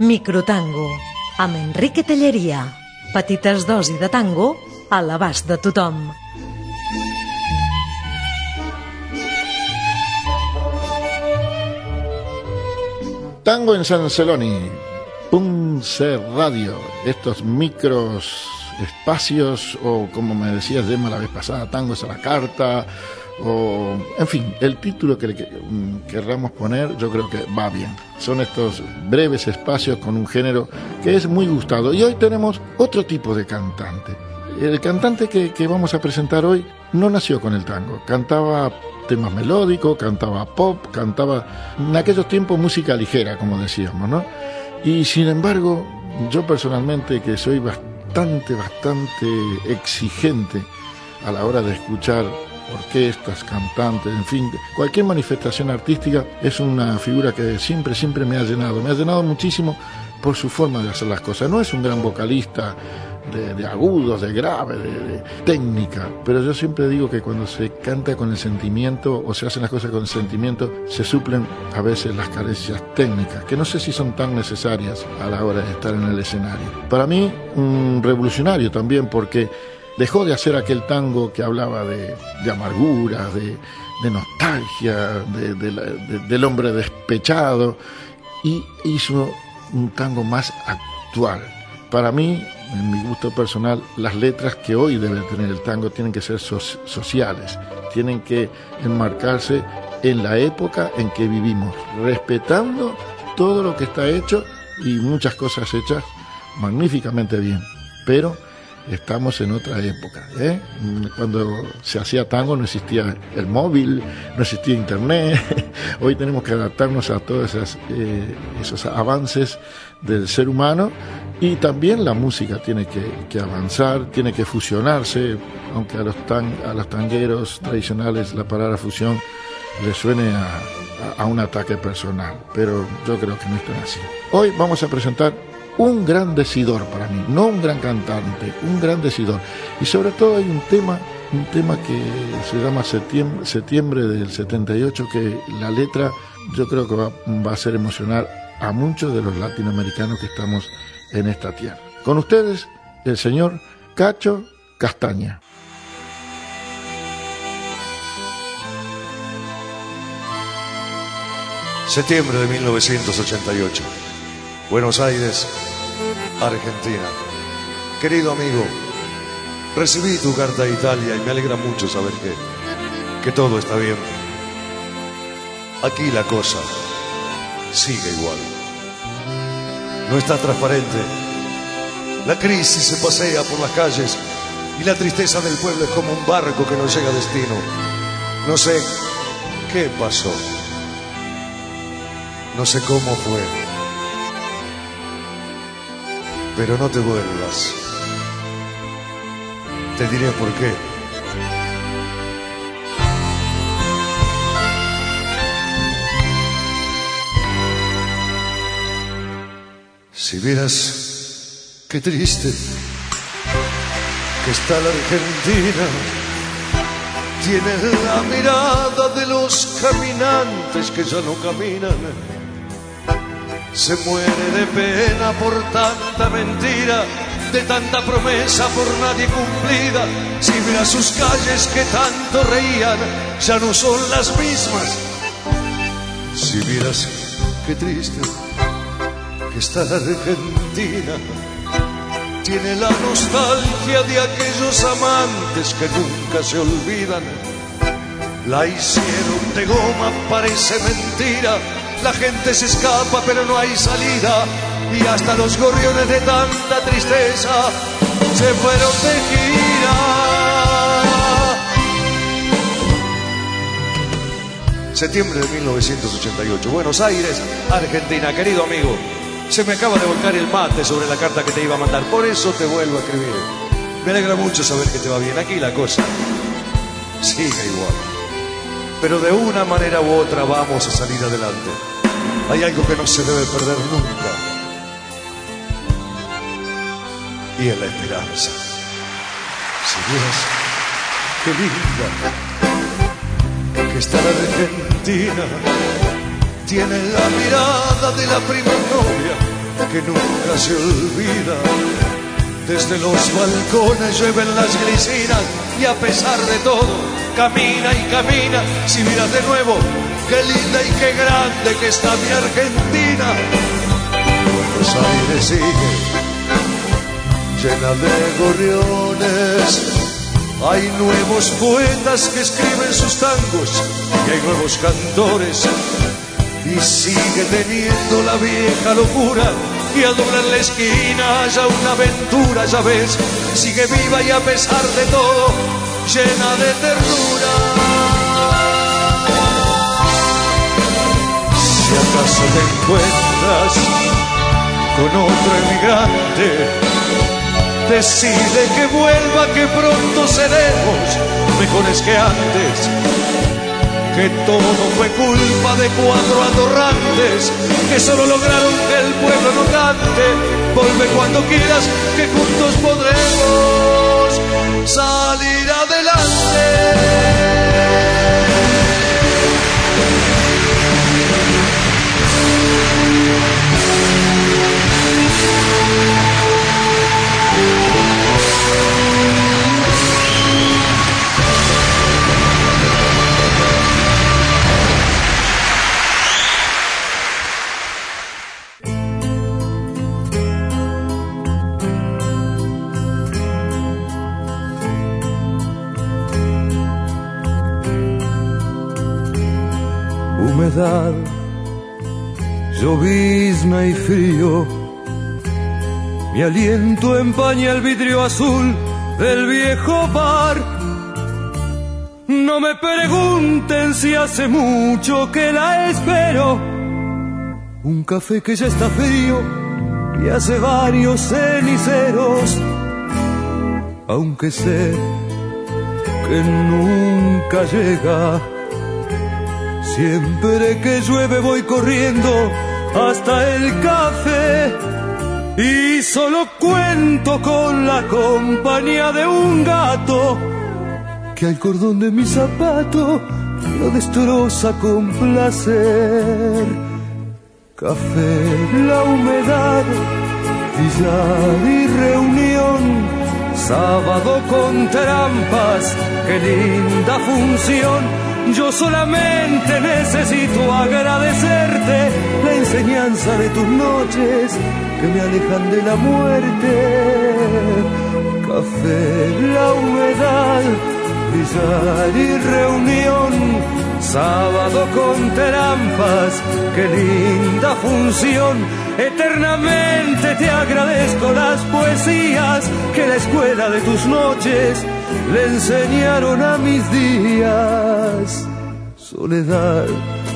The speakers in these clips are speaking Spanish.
Microtango, amb Enrique Telleria. Petites dosis de tango a l'abast de tothom. Tango en San Celoni, Punce Radio, estos micros espacios, o como me decías Gemma la vez pasada, tangos a la carta, o en fin, el título que querramos poner, yo creo que va bien. Son estos breves espacios con un género que es muy gustado. Y hoy tenemos otro tipo de cantante. El cantante que vamos a presentar hoy no nació con el tango, cantaba temas melódicos, cantaba pop, cantaba en aquellos tiempos música ligera, como decíamos, ¿no? Y sin embargo, yo personalmente, que soy bastante exigente a la hora de escuchar orquestas, cantantes, en fin, cualquier manifestación artística, es una figura que siempre me ha llenado muchísimo por su forma de hacer las cosas. No es un gran vocalista de agudos, de grave, de técnica, pero yo siempre digo que cuando se canta con el sentimiento o se hacen las cosas con el sentimiento, se suplen a veces las carencias técnicas, que no sé si son tan necesarias a la hora de estar en el escenario. Para mí, un revolucionario también, porque dejó de hacer aquel tango que hablaba de amargura, de nostalgia, del hombre despechado, y hizo un tango más actual. Para mí, en mi gusto personal, las letras que hoy debe tener el tango tienen que ser sociales, tienen que enmarcarse en la época en que vivimos, respetando todo lo que está hecho y muchas cosas hechas magníficamente bien, pero estamos en otra época, ¿eh? Cuando se hacía tango no existía el móvil, no existía internet. Hoy tenemos que adaptarnos a todos esos avances del ser humano, y también la música tiene que avanzar, tiene que fusionarse, aunque a los tangueros tradicionales la palabra fusión le suene a un ataque personal, pero yo creo que no es tan así. Hoy vamos a presentar un gran decidor para mí, no un gran cantante, un gran decidor. Y sobre todo hay un tema que se llama Septiembre del 78, que la letra yo creo que va a hacer emocionar a muchos de los latinoamericanos que estamos en esta tierra. Con ustedes, el señor Cacho Castaña. Septiembre de 1988. Buenos Aires, Argentina. Querido amigo, recibí tu carta de Italia y me alegra mucho saber que todo está bien. Aquí la cosa sigue igual. No está transparente. La crisis se pasea por las calles y la tristeza del pueblo es como un barco que no llega a destino. No sé qué pasó. No sé cómo fue. Pero no te vuelvas. Te diré por qué. Si vieras qué triste que está la Argentina, tiene la mirada de los caminantes que ya no caminan. Se muere de pena por tanta mentira, de tanta promesa por nadie cumplida. Si vieras sus calles que tanto reían, ya no son las mismas. Si vieras qué triste que está la Argentina, tiene la nostalgia de aquellos amantes que nunca se olvidan. La hicieron de goma, parece mentira. La gente se escapa pero no hay salida, y hasta los gorriones de tanta tristeza se fueron de gira. Septiembre de 1988, Buenos Aires, Argentina. Querido amigo, se me acaba de volcar el mate sobre la carta que te iba a mandar, por eso te vuelvo a escribir. Me alegra mucho saber que te va bien. Aquí la cosa sigue igual, pero de una manera u otra vamos a salir adelante. Hay algo que no se debe perder nunca, y es la esperanza. Si vieras qué linda que está la Argentina, tiene la mirada de la prima novia que nunca se olvida. Desde los balcones llueven las glicinas y a pesar de todo camina y camina. Si miras de nuevo, qué linda y qué grande que está mi Argentina. Buenos Aires sigue llena de gorriones. Hay nuevos poetas que escriben sus tangos y hay nuevos cantores. Y sigue teniendo la vieja locura y al doblar la esquina haya una aventura, ya ves, sigue viva y a pesar de todo llena de ternura. Si acaso te encuentras con otro emigrante, decide que vuelva, que pronto seremos mejores que antes. Que todo fue culpa de 4 atorrantes que solo lograron que el pueblo no cante. Vuelve cuando quieras, que juntos podremos salir adelante. Humedad, llovizna y frío, mi aliento empaña el vidrio azul del viejo bar. No me pregunten si hace mucho que la espero, un café que ya está frío y hace varios ceniceros. Aunque sé que nunca llega, siempre que llueve voy corriendo hasta el café y solo cuento con la compañía de un gato que al cordón de mi zapato lo destroza con placer. Café, la humedad, billar y reunión, sábado con trampas, qué linda función. Yo solamente necesito agradecerte la enseñanza de tus noches que me alejan de la muerte. Café, la humedad, billar y reunión, sábado con trampas, qué linda función. Eternamente te agradezco las poesías que la escuela de tus noches le enseñaron a mis días. Soledad,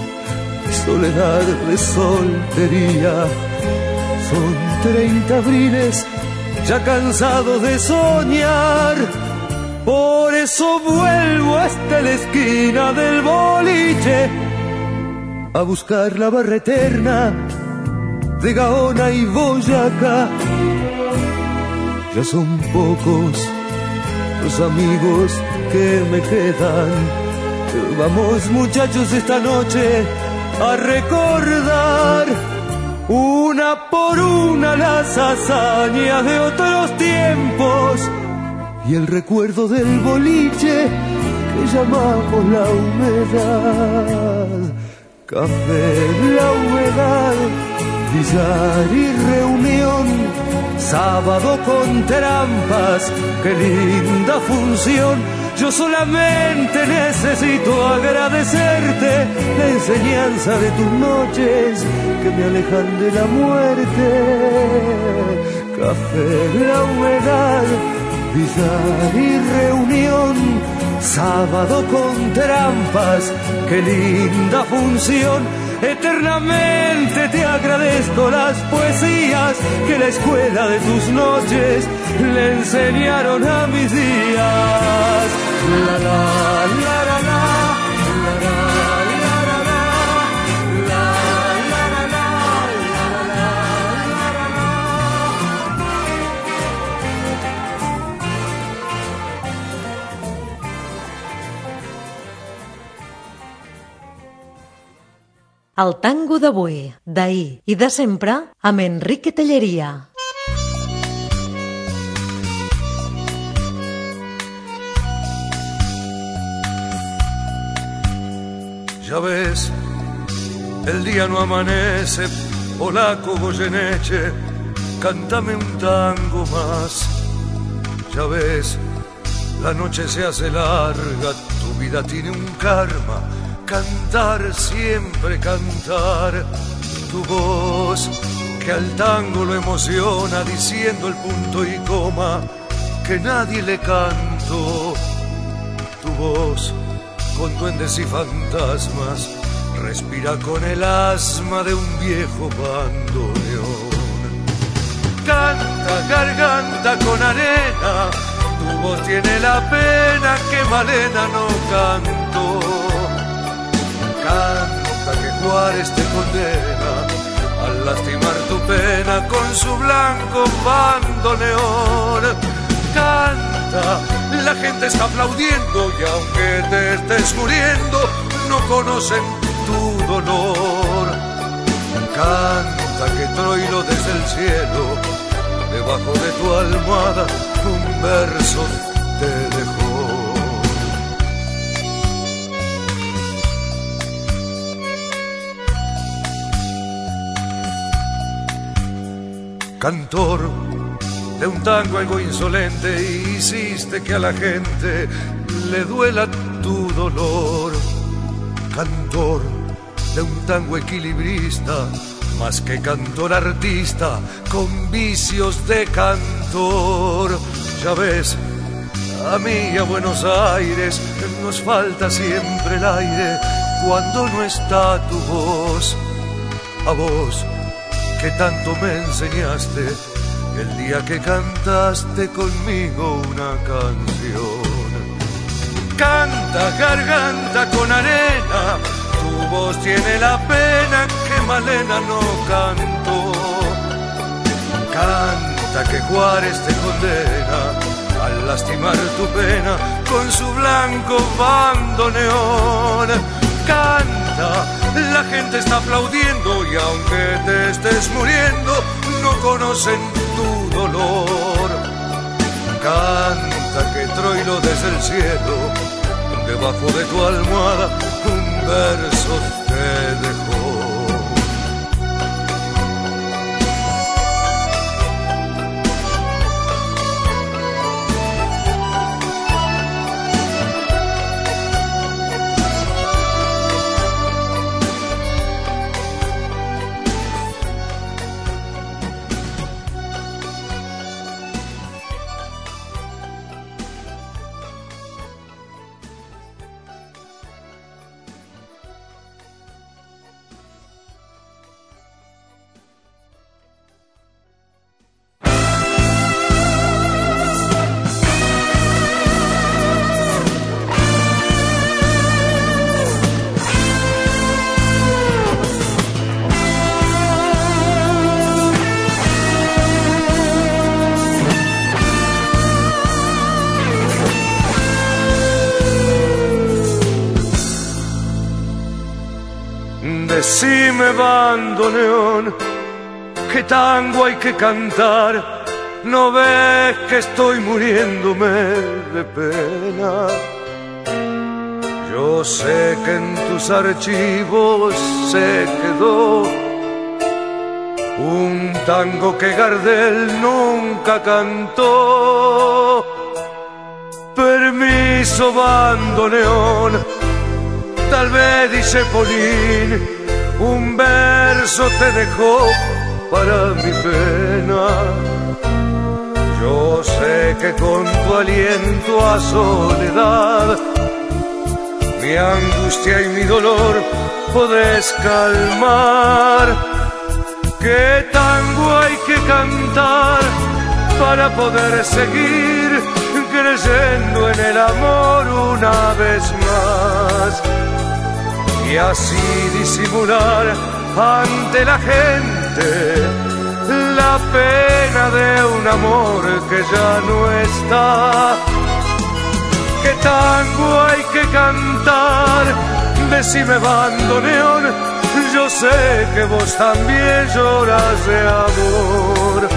soledad de soltería, son 30 abriles ya cansado de soñar. Por eso vuelvo hasta la esquina del boliche a buscar la barra eterna de Gaona y Boyacá. Ya son pocos los amigos que me quedan. Vamos muchachos esta noche a recordar una por una las hazañas de otros tiempos y el recuerdo del boliche que llamamos la humedad. Café, la humedad, billar y reunión, sábado con trampas, qué linda función. Yo solamente necesito agradecerte la enseñanza de tus noches que me alejan de la muerte. Café, la humedad, billar y reunión, sábado con trampas, qué linda función. Eternamente te agradezco las poesías que la escuela de tus noches le enseñaron a mis días. La la la la la. El tango d'avui, d'ahir i de sempre amb Enrique Tellería. Ya ves, el día no amanece, polaco Goyeneche, cántame un tango más. Ya ves, la noche se hace larga, tu vida tiene un karma, cantar, siempre cantar. Tu voz, que al tango lo emociona, diciendo el punto y coma, que nadie le cantó. Tu voz, con duendes y fantasmas, respira con el asma de un viejo bandoneón. Canta, garganta con arena, tu voz tiene la pena que Malena no cantó. Canta que Juárez te condena al lastimar tu pena con su blanco bandoneón. Canta, la gente está aplaudiendo y aunque te estés muriendo, no conocen tu dolor. Canta que Troilo desde el cielo, debajo de tu almohada, un verso te dejó. Cantor de un tango algo insolente, hiciste que a la gente le duela tu dolor. Cantor de un tango equilibrista, más que cantor artista, con vicios de cantor. Ya ves, a mí y a Buenos Aires nos falta siempre el aire cuando no está tu voz. A vos, que tanto me enseñaste el día que cantaste conmigo una canción. Canta, garganta con arena, tu voz tiene la pena que Malena no cantó. Canta que Juárez te condena al lastimar tu pena con su blanco bandoneón. Canta, la gente está aplaudiendo y aunque te estés muriendo, no conocen tu dolor. Canta que Troilo desde el cielo, debajo de tu almohada, un verso te dejó. Decime bandoneón, qué tango hay que cantar, no ves que estoy muriéndome de pena. Yo sé que en tus archivos se quedó un tango que Gardel nunca cantó. Permiso bandoneón, tal vez dice Polín, un verso te dejó para mi pena. Yo sé que con tu aliento a soledad mi angustia y mi dolor podés calmar. ¿Qué tango hay que cantar para poder seguir creyendo en el amor una vez más? Y así disimular ante la gente la pena de un amor que ya no está. ¿Qué tango hay que cantar? Decime bandoneón, yo sé que vos también lloras de amor.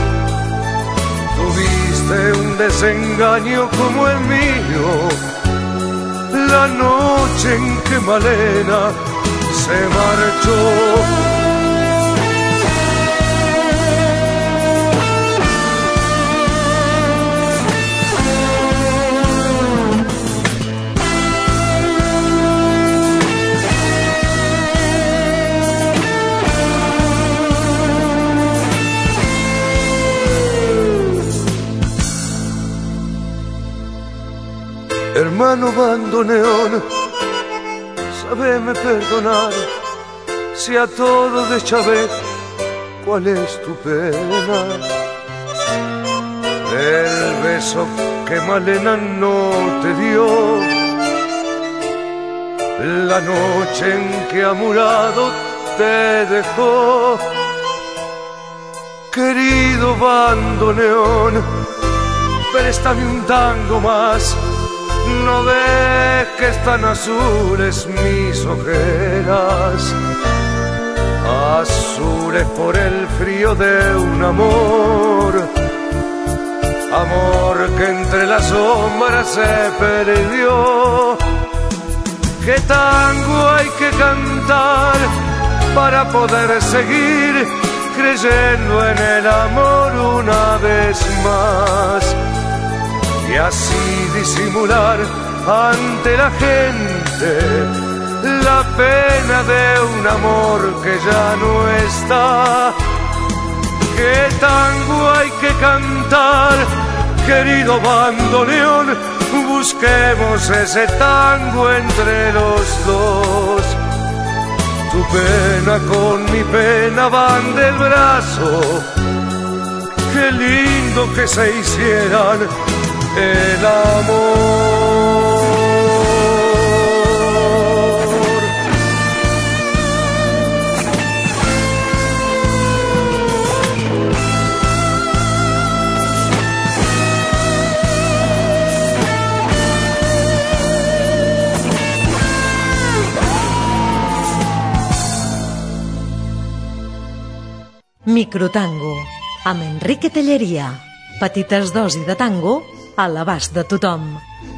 Tuviste un desengaño como el mío, la noche en que Malena se marchó. Hermano bandoneón, sabeme perdonar si a todo deschavé cuál es tu pena. El beso que Malena no te dio, la noche en que amurado te dejó. Querido bandoneón, préstame un tango más. No ves que están azules mis ojeras, azules por el frío de un amor, amor que entre las sombras se perdió. ¿Qué tango hay que cantar para poder seguir creyendo en el amor una vez más? Y así disimular ante la gente la pena de un amor que ya no está. ¿Qué tango hay que cantar, querido bandoneón? Busquemos ese tango entre los dos. Tu pena con mi pena van del brazo. Qué lindo que se hicieran el amor. Microtango, amb Enrique Telleria. Petites dosis de tango a l'abast de tothom.